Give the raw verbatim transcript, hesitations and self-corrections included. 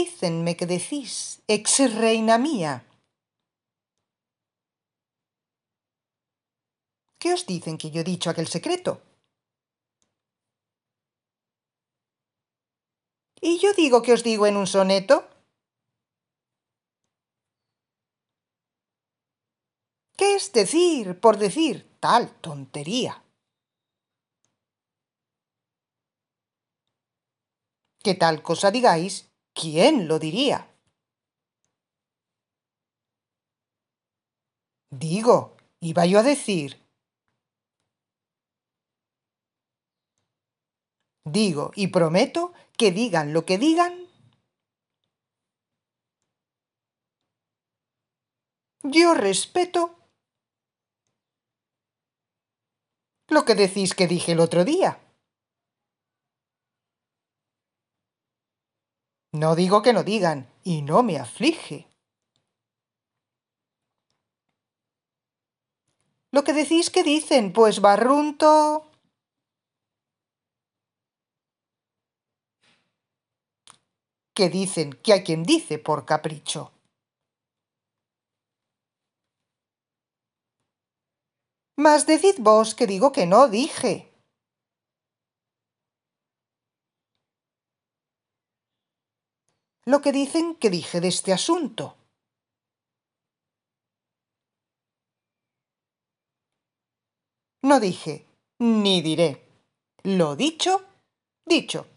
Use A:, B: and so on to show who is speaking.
A: dícenme que decís, ex reina mía? ¿Qué os dicen que yo he dicho aquel secreto? ¿Y yo digo que os digo en un soneto? ¿Qué es decir por decir tal tontería? Que tal cosa digáis, ¿quién lo diría? Digo, iba yo a decir. Digo y prometo que digan lo que digan, yo respeto lo que decís que dije el otro día. No digo que no digan, y no me aflige. Lo que decís que dicen, pues barrunto. Que dicen que hay quien dice por capricho. Mas decid vos que digo que no dije. Lo que dicen que dije de este asunto. No dije, ni diré. Lo dicho, dicho.